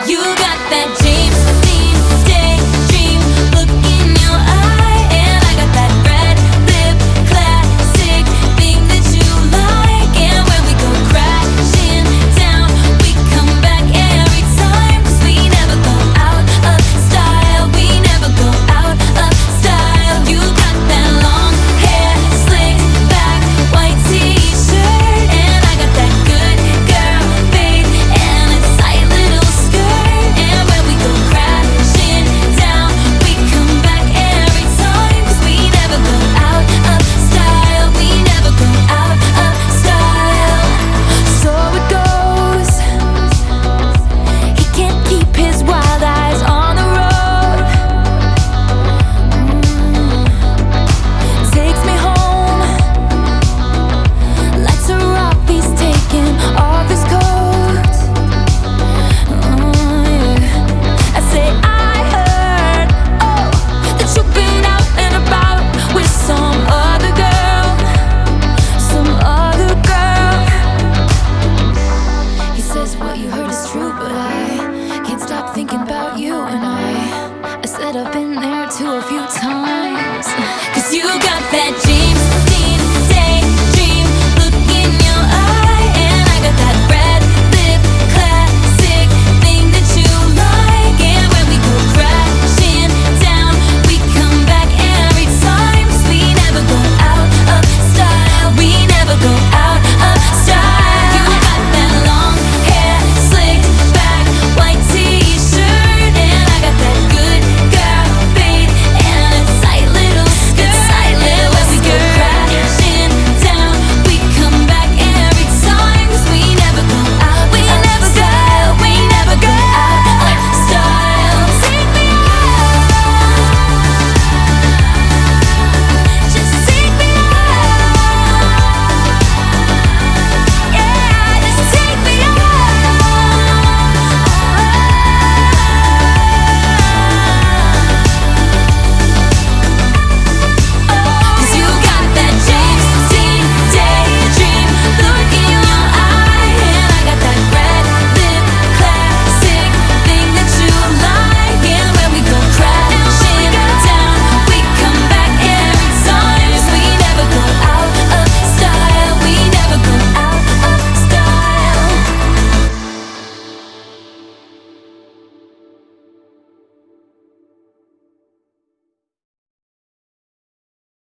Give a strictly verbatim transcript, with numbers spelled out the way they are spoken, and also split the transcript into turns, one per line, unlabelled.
You got that James Dean daydream look in your eye, and I got that red lip classic thing that you like. And when we go crashing down, we come back every time, 'cause we never go out of style. We never go out of style. You got that long hair slicked back, white t-shirt, and I got that good girl fade and a tight little skirt. And when we go crashing down, we come back every time, 'cause we never go out of style. We never go out of style. So it goes. He can't keep his wild eyes on the road. Mm. Takes me home. Lights are off, he's taking off his coat. Oh, yeah. I say I heard, oh, that you've been out and about with some other girl, some other girl. He says what you heard is true, but I can't stop thinking about you. And I, I said I've been there too a few times, 'cause you got that